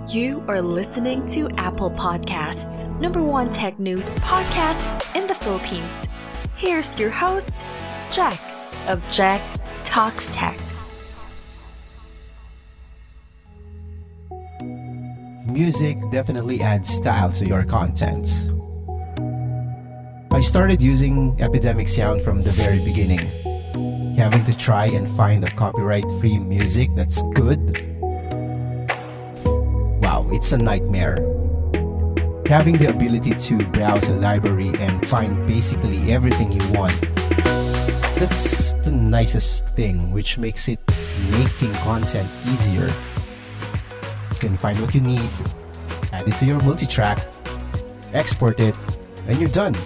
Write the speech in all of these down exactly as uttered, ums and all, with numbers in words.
You are listening to Apple Podcasts, number one tech news podcast in the Philippines. Here's your host, Jack of Jack Talks Tech. Music definitely adds style to your content. I started using Epidemic Sound from the very beginning. Having to try and find a copyright-free music that's good? Wow, it's a nightmare. Having the ability to browse a library and find basically everything you want. That's the nicest thing, which makes it making content easier. You can find what you need, add it to your multitrack, export it, and you're done.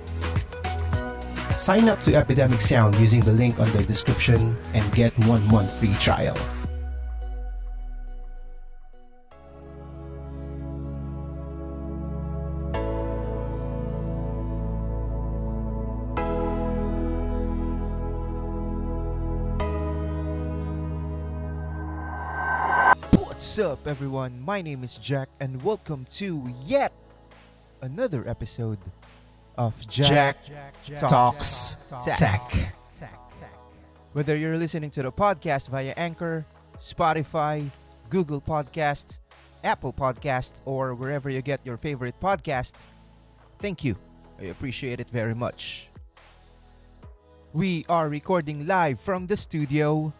Sign up to Epidemic Sound using the link on the description and get one month free trial. What's up, everyone? My name is Jack, and welcome to yet another episode of Jack, Jack Talks, Talks Tech. Tech. Whether you're listening to the podcast via Anchor, Spotify, Google Podcast, Apple Podcast, or wherever you get your favorite podcast, thank you. I appreciate it very much. We are recording live from the studio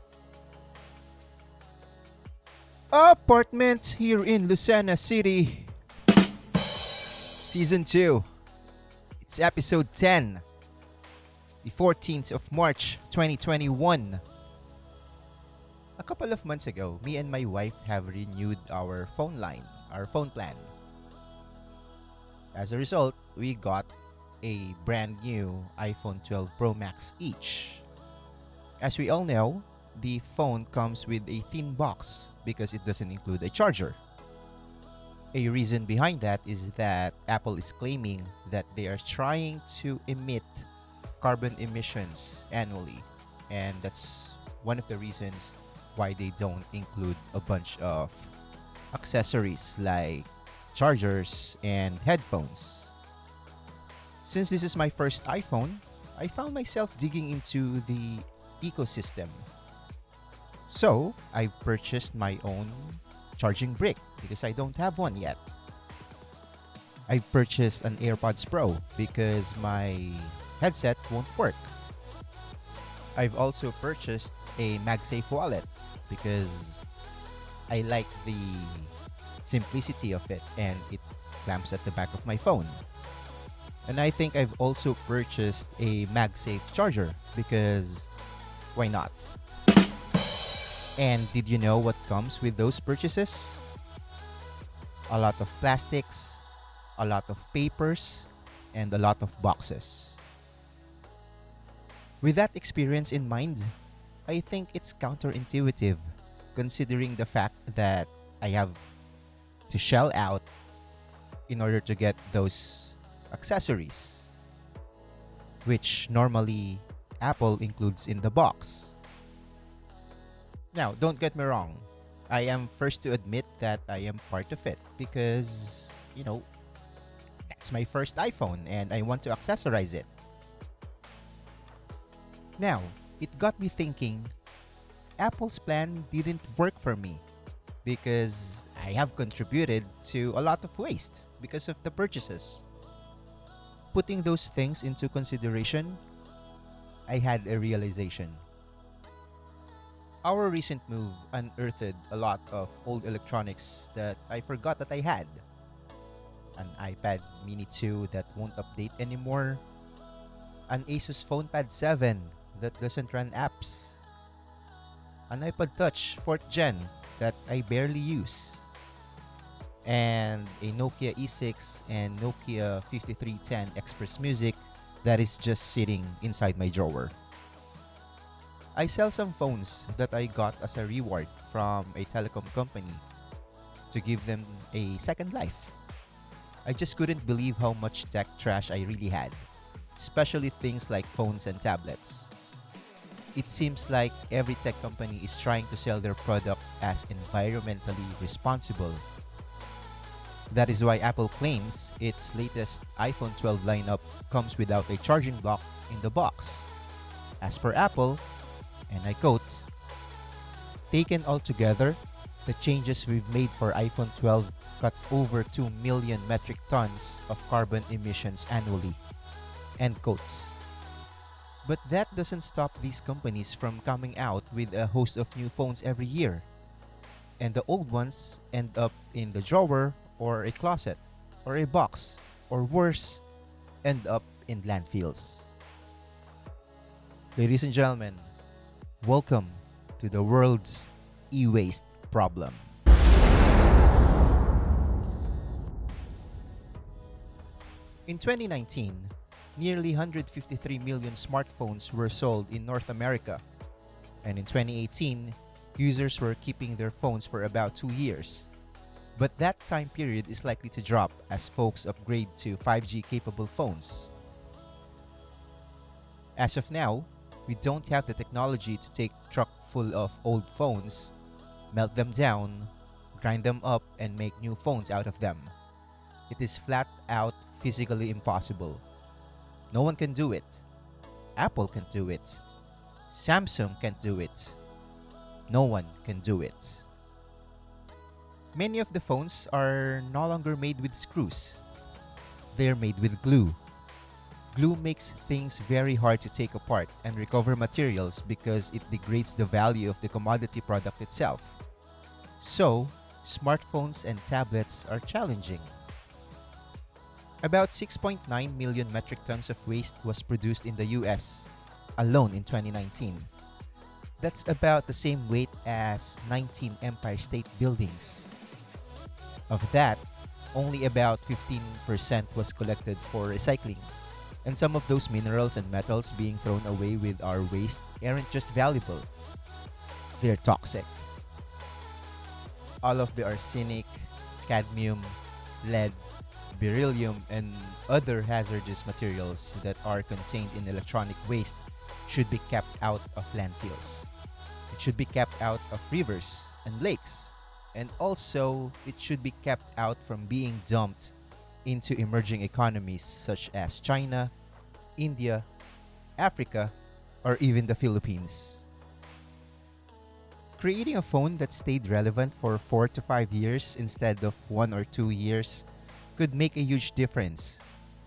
apartment here in Lucena City. Season two. It's episode ten. The fourteenth of March, twenty twenty-one. A couple of months ago, me and my wife have renewed our phone line, our phone plan. As a result, we got a brand new iPhone twelve Pro Max each. As we all know, the phone comes with a thin box because it doesn't include a charger. A reason behind that is that Apple is claiming that they are trying to emit carbon emissions annually, and that's one of the reasons why they don't include a bunch of accessories like chargers and headphones. Since this is my first iPhone, I found myself digging into the ecosystem. So, I purchased my own charging brick because I don't have one yet. I purchased an AirPods Pro because my headset won't work. I've also purchased a MagSafe wallet because I like the simplicity of it and it clamps at the back of my phone. And I think I've also purchased a MagSafe charger because why not? And did you know what comes with those purchases? A lot of plastics, a lot of papers, and a lot of boxes. With that experience in mind, I think it's counterintuitive considering the fact that I have to shell out in order to get those accessories, which normally Apple includes in the box. Now, don't get me wrong. I am first to admit that I am part of it because, you know, that's my first iPhone and I want to accessorize it. Now, it got me thinking, Apple's plan didn't work for me because I have contributed to a lot of waste because of the purchases. Putting those things into consideration, I had a realization. Our recent move unearthed a lot of old electronics that I forgot that I had. An iPad Mini two that won't update anymore. An Asus PhonePad seven that doesn't run apps. An iPod Touch fourth gen that I barely use. And a Nokia E six and Nokia fifty-three ten Express Music that is just sitting inside my drawer. I sell some phones that I got as a reward from a telecom company to give them a second life. I just couldn't believe how much tech trash I really had, especially things like phones and tablets. it seems like every tech company is trying to sell their product as environmentally responsible. That is why Apple claims its latest iPhone twelve lineup comes without a charging block in the box. As per Apple, and I quote, "Taken all together, the changes we've made for iPhone twelve cut over two million metric tons of carbon emissions annually." End quotes. But that doesn't stop these companies from coming out with a host of new phones every year. And the old ones end up in the drawer or a closet or a box, or worse, end up in landfills. Ladies and gentlemen, welcome to the world's e-waste problem. In twenty nineteen, nearly one hundred fifty-three million smartphones were sold in North America. And in twenty eighteen, users were keeping their phones for about two years. But that time period is likely to drop as folks upgrade to five G capable phones. As of now, we don't have the technology to take a truck full of old phones, melt them down, grind them up, and make new phones out of them. It is flat out physically impossible. No one can do it. Apple can't do it. Samsung can't do it. No one can do it. Many of the phones are no longer made with screws. They're made with glue. Glue makes things very hard to take apart and recover materials because it degrades the value of the commodity product itself. So, smartphones and tablets are challenging. About six point nine million metric tons of waste was produced in the U S alone in twenty nineteen. That's about the same weight as nineteen Empire State Buildings. Of that, only about fifteen percent was collected for recycling. And some of those minerals and metals being thrown away with our waste aren't just valuable, they're toxic. All of the arsenic, cadmium, lead, beryllium, and other hazardous materials that are contained in electronic waste should be kept out of landfills. It should be kept out of rivers and lakes. And also, it should be kept out from being dumped into emerging economies such as China, India, Africa, or even the Philippines. Creating a phone that stayed relevant for four to five years instead of one or two years could make a huge difference.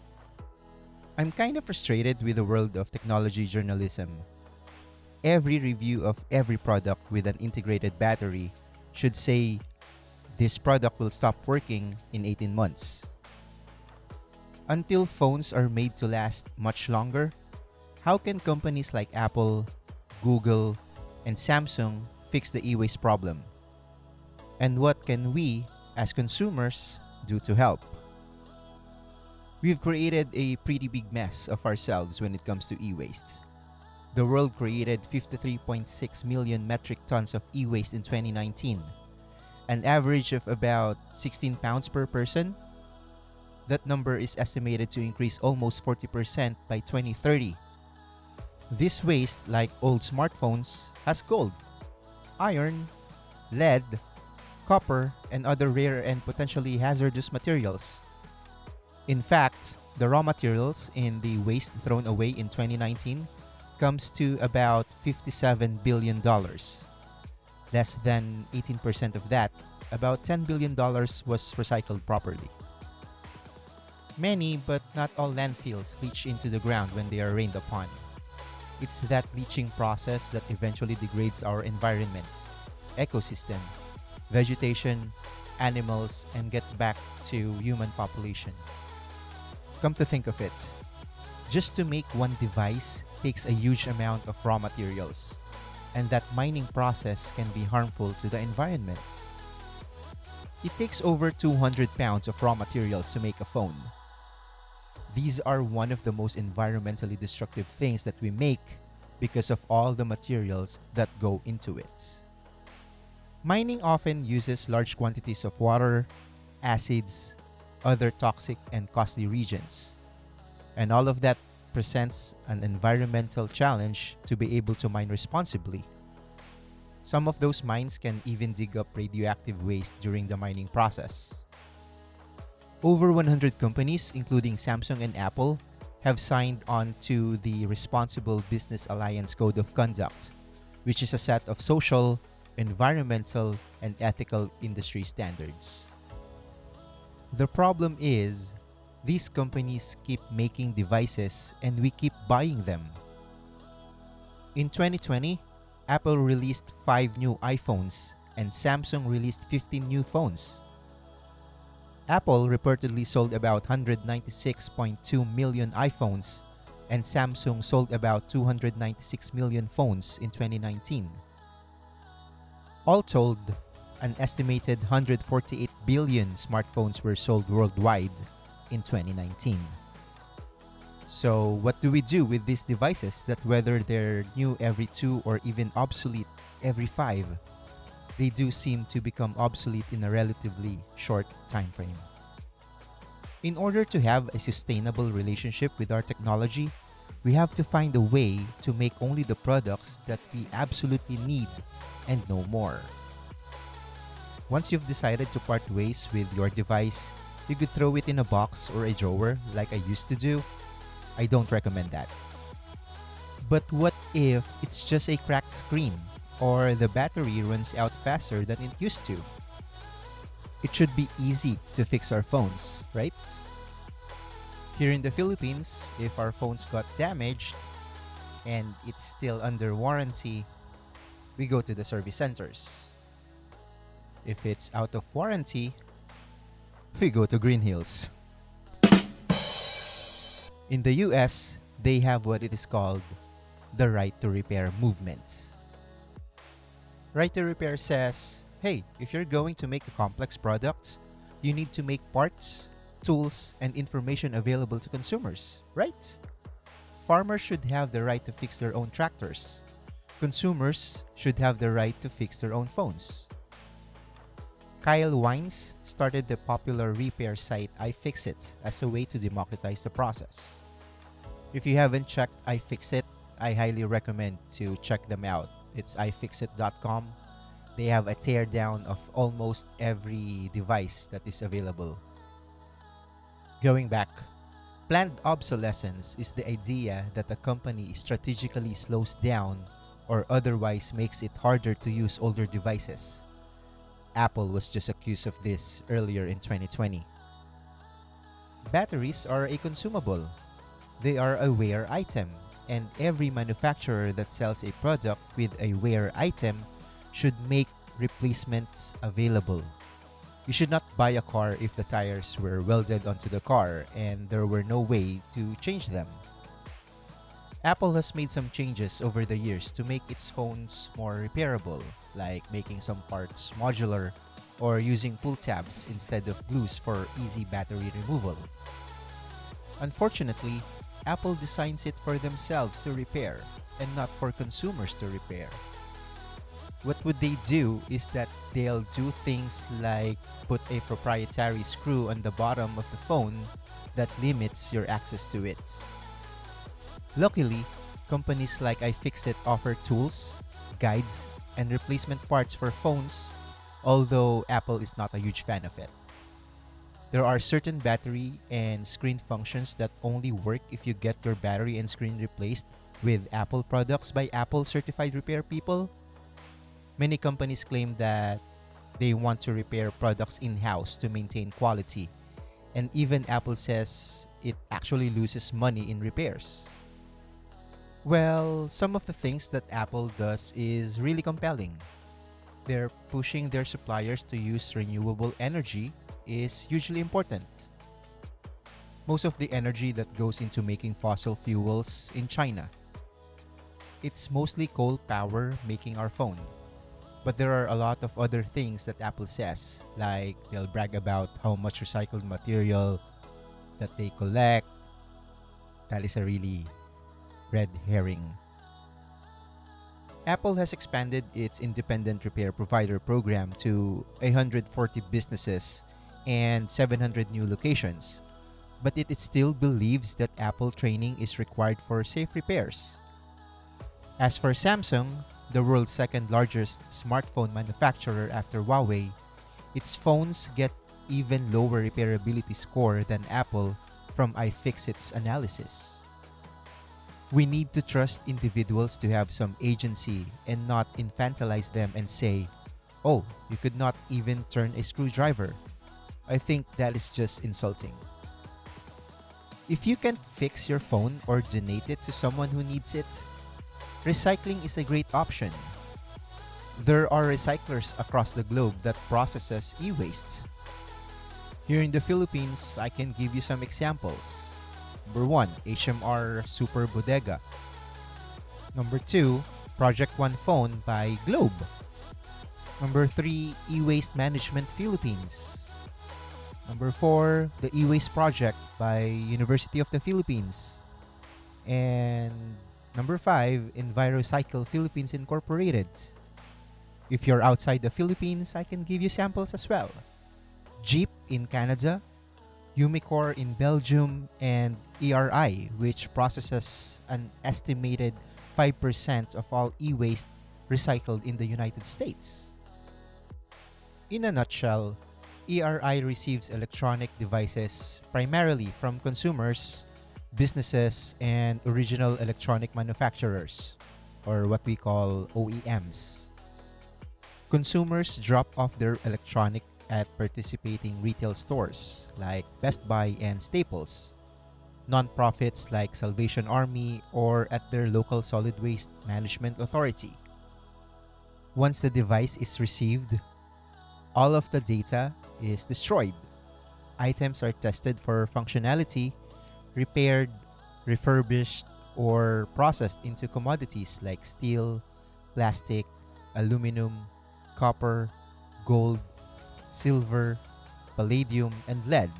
I'm kind of frustrated with the world of technology journalism. Every review of every product with an integrated battery should say, "This product will stop working in eighteen months." Until phones are made to last much longer, how can companies like Apple, Google, and Samsung fix the e-waste problem? And what can we, as consumers, do to help? We've created a pretty big mess of ourselves when it comes to e-waste. The world created fifty-three point six million metric tons of e-waste in twenty nineteen, an average of about sixteen pounds per person. That number is estimated to increase almost forty percent by twenty thirty. This waste, like old smartphones, has gold, iron, lead, copper, and other rare and potentially hazardous materials. In fact, the raw materials in the waste thrown away in twenty nineteen comes to about fifty-seven billion dollars. Less than eighteen percent of that, about ten billion dollars, was recycled properly. Many, but not all landfills leach into the ground when they are rained upon. It's that leaching process that eventually degrades our environments, ecosystem, vegetation, animals, and get back to human population. Come to think of it, just to make one device takes a huge amount of raw materials, and that mining process can be harmful to the environment. It takes over two hundred pounds of raw materials to make a phone. These are one of the most environmentally destructive things that we make because of all the materials that go into it. Mining often uses large quantities of water, acids, other toxic and costly reagents. And all of that presents an environmental challenge to be able to mine responsibly. Some of those mines can even dig up radioactive waste during the mining process. Over one hundred companies, including Samsung and Apple, have signed on to the Responsible Business Alliance Code of Conduct, which is a set of social, environmental, and ethical industry standards. The problem is, these companies keep making devices and we keep buying them. In twenty twenty, Apple released five new iPhones and Samsung released fifteen new phones. Apple reportedly sold about one hundred ninety-six point two million iPhones and Samsung sold about two hundred ninety-six million phones in twenty nineteen. All told, an estimated one hundred forty-eight billion smartphones were sold worldwide in twenty nineteen. So, what do we do with these devices that whether they're new every two or even obsolete every five, they do seem to become obsolete in a relatively short time frame? In order to have a sustainable relationship with our technology, we have to find a way to make only the products that we absolutely need and no more. Once you've decided to part ways with your device, you could throw it in a box or a drawer like I used to do. I don't recommend that. But what if it's just a cracked screen or the battery runs out faster than it used to? It should be easy to fix our phones, right? Here in the Philippines, if our phones got damaged and it's still under warranty, we go to the service centers. If it's out of warranty, we go to Green Hills. In the U S, they have what it is called the Right to Repair movement. Right to Repair says, hey, if you're going to make a complex product, you need to make parts, tools, and information available to consumers, right? Farmers should have the right to fix their own tractors. Consumers should have the right to fix their own phones. Kyle Wines started the popular repair site iFixit as a way to democratize the process. If you haven't checked iFixit, I highly recommend to check them out. It's i fixit dot com. They have a teardown of almost every device that is available. Going back, planned obsolescence is the idea that a company strategically slows down or otherwise makes it harder to use older devices. Apple was just accused of this earlier in twenty twenty. Batteries are a consumable. They are a wear item, and every manufacturer that sells a product with a wear item should make replacements available. You should not buy a car if the tires were welded onto the car and there were no way to change them. Apple has made some changes over the years to make its phones more repairable, like making some parts modular or using pull tabs instead of glues for easy battery removal. Unfortunately, Apple designs it for themselves to repair and not for consumers to repair. What would they do is that they'll do things like put a proprietary screw on the bottom of the phone that limits your access to it. Luckily, companies like iFixit offer tools, guides, and replacement parts for phones, although Apple is not a huge fan of it. There are certain battery and screen functions that only work if you get your battery and screen replaced with Apple products by Apple certified repair people. Many companies claim that they want to repair products in-house to maintain quality, and even Apple says it actually loses money in repairs. Well, some of the things that Apple does is really compelling. They're pushing their suppliers to use renewable energy is hugely important. Most of the energy that goes into making fossil fuels in China. It's mostly coal power making our phone. But there are a lot of other things that Apple says, like they'll brag about how much recycled material that they collect. That is a really red herring. Apple has expanded its independent repair provider program to one hundred forty businesses and seven hundred new locations, but it, it still believes that Apple training is required for safe repairs. As for Samsung, the world's second largest smartphone manufacturer after Huawei, its phones get even lower repairability score than Apple from iFixit's analysis. We need to trust individuals to have some agency and not infantilize them and say, "Oh, you could not even turn a screwdriver." I think that is just insulting. If you can't fix your phone or donate it to someone who needs it, recycling is a great option. There are recyclers across the globe that processes e-waste. Here in the Philippines, I can give you some examples. Number one, H M R Super Bodega. Number two, Project One Phone by Globe. Number three, E-Waste Management Philippines. Number four, the E-Waste Project by University of the Philippines. And number five, EnviroCycle Philippines Incorporated. If you're outside the Philippines, I can give you samples as well. Jeep in Canada, Umicore in Belgium, and E R I, which processes an estimated five percent of all e-waste recycled in the United States. In a nutshell, E R I receives electronic devices primarily from consumers, businesses, and original electronic manufacturers, or what we call O E Ms. Consumers drop off their electronic at participating retail stores like Best Buy and Staples, nonprofits like Salvation Army, or at their local solid waste management authority. Once the device is received, all of the data is destroyed. Items are tested for functionality, repaired, refurbished, or processed into commodities like steel, plastic, aluminum, copper, gold, silver, palladium, and lead.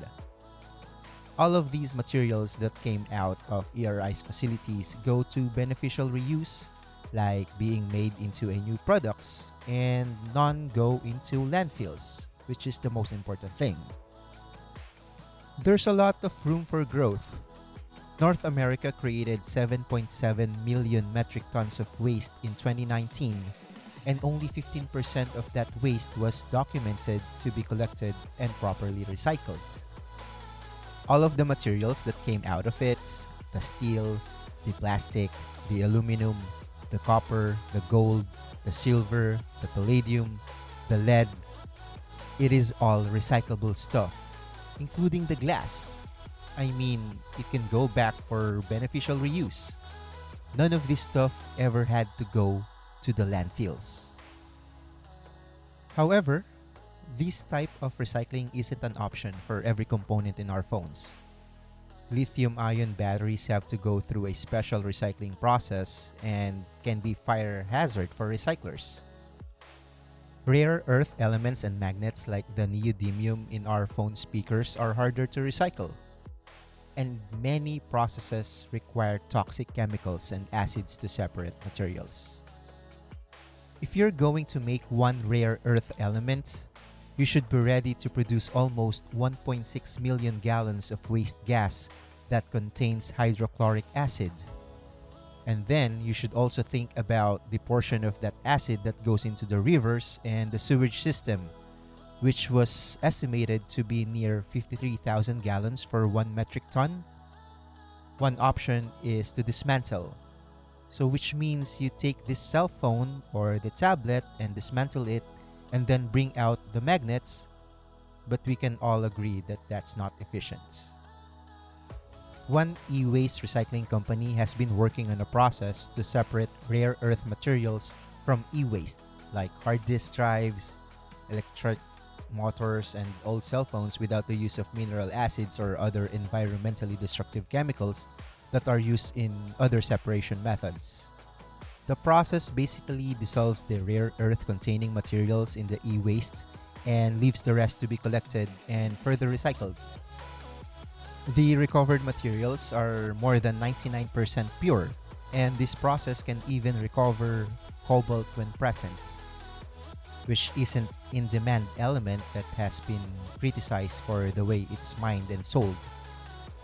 All of these materials that came out of E R I's facilities go to beneficial reuse, like being made into a new products, and none go into landfills, which is the most important thing. There's a lot of room for growth. North America created seven point seven million metric tons of waste in twenty nineteen, and only fifteen percent of that waste was documented to be collected and properly recycled. All of the materials that came out of it, the steel, the plastic, the aluminum, the copper, the gold, the silver, the palladium, the lead, it is all recyclable stuff, including the glass. I mean, it can go back for beneficial reuse. None of this stuff ever had to go to the landfills. However, this type of recycling isn't an option for every component in our phones. Lithium-ion batteries have to go through a special recycling process and can be fire hazard for recyclers. Rare earth elements and magnets like the neodymium in our phone speakers are harder to recycle. And many processes require toxic chemicals and acids to separate materials. If you're going to make one rare earth element, you should be ready to produce almost one point six million gallons of waste gas that contains hydrochloric acid. And then you should also think about the portion of that acid that goes into the rivers and the sewage system, which was estimated to be near fifty-three thousand gallons for one metric ton. One option is to dismantle. So which means you take this cell phone or the tablet and dismantle it and then bring out the magnets, but we can all agree that that's not efficient. One e-waste recycling company has been working on a process to separate rare earth materials from e-waste, like hard disk drives, electric motors, and old cell phones without the use of mineral acids or other environmentally destructive chemicals that are used in other separation methods. The process basically dissolves the rare earth containing materials in the e-waste and leaves the rest to be collected and further recycled. The recovered materials are more than ninety-nine percent pure, and this process can even recover cobalt when present, which is an in-demand element that has been criticized for the way it's mined and sold.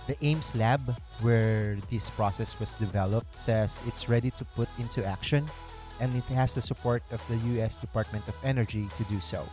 The Ames lab, where this process was developed, says it's ready to put into action, and it has the support of the U S Department of Energy to do so.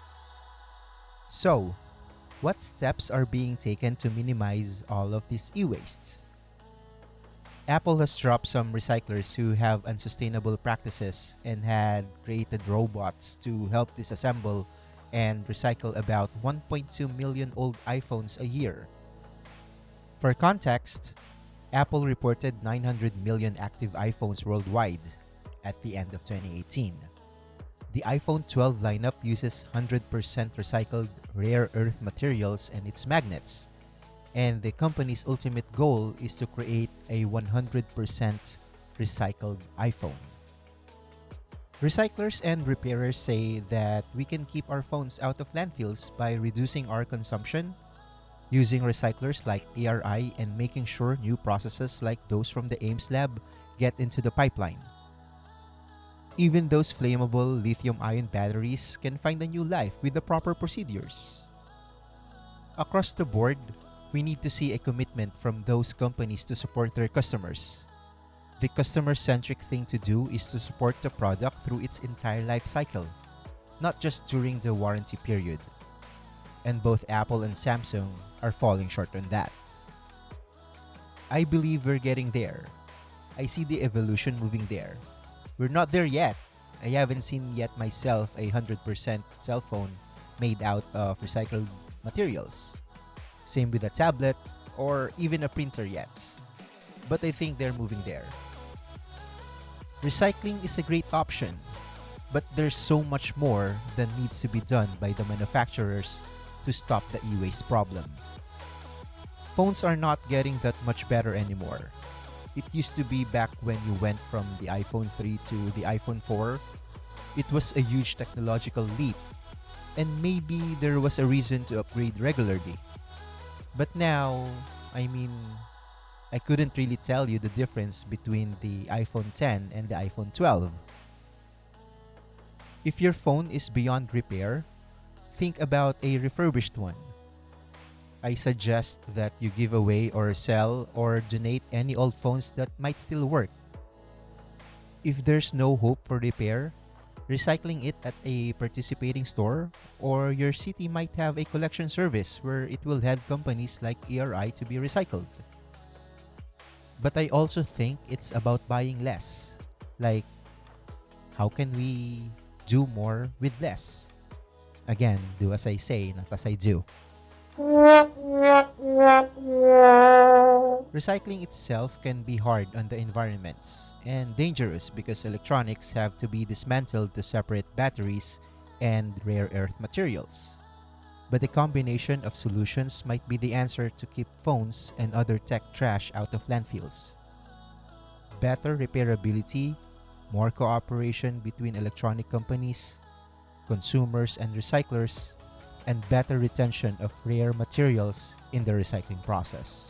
So, what steps are being taken to minimize all of this e-waste? Apple has dropped some recyclers who have unsustainable practices and had created robots to help disassemble and recycle about one point two million old iPhones a year. For context, Apple reported nine hundred million active iPhones worldwide at the end of twenty eighteen. The iPhone twelve lineup uses one hundred percent recycled rare earth materials and its magnets, and the company's ultimate goal is to create a one hundred percent recycled iPhone. Recyclers and repairers say that we can keep our phones out of landfills by reducing our consumption, using recyclers like A R I, and making sure new processes like those from the Ames lab get into the pipeline. Even those flammable lithium-ion batteries can find a new life with the proper procedures. Across the board, we need to see a commitment from those companies to support their customers. The customer-centric thing to do is to support the product through its entire life cycle, not just during the warranty period. And both Apple and Samsung are falling short on that. I believe we're getting there. I see the evolution moving there. We're not there yet. I haven't seen yet myself a one hundred percent cell phone made out of recycled materials. Same with a tablet or even a printer yet. But I think they're moving there. Recycling is a great option, but there's so much more that needs to be done by the manufacturers to stop the e-waste problem. Phones are not getting that much better anymore. It used to be back when you went from the iPhone three to the iPhone four. It was a huge technological leap, and maybe there was a reason to upgrade regularly. But now, I mean, I couldn't really tell you the difference between the iPhone ten and the iPhone twelve. If your phone is beyond repair, think about a refurbished one. I suggest that you give away or sell or donate any old phones that might still work. If there's no hope for repair, recycling it at a participating store or your city might have a collection service where it will help companies like A R I to be recycled. But I also think it's about buying less. Like, how can we do more with less? Again, do as I say, not as I do. Recycling itself can be hard on the environments and dangerous because electronics have to be dismantled to separate batteries and rare earth materials. But a combination of solutions might be the answer to keep phones and other tech trash out of landfills. Better repairability, more cooperation between electronic companies, consumers and recyclers, and better retention of rare materials in the recycling process.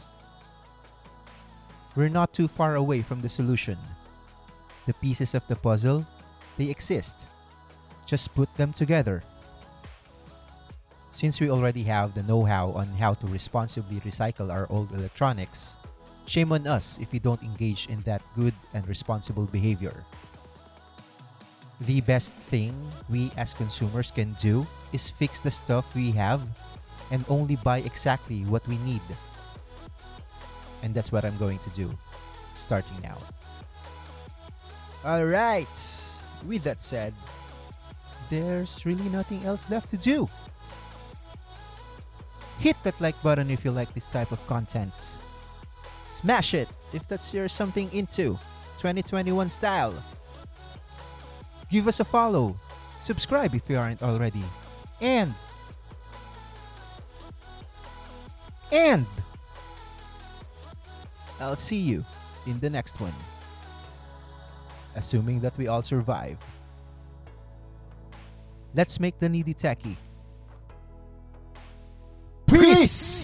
We're not too far away from the solution. The pieces of the puzzle, they exist. Just put them together. Since we already have the know-how on how to responsibly recycle our old electronics, shame on us if we don't engage in that good and responsible behavior. The best thing we as consumers can do is fix the stuff we have and only buy exactly what we need. And that's what I'm going to do, starting now. Alright, with that said, there's really nothing else left to do. Hit that like button if you like this type of content. Smash it if that's your something into twenty twenty-one style. Give us a follow. Subscribe if you aren't already. And And I'll see you in the next one. Assuming that we all survive. Let's make the needy techie. Peace!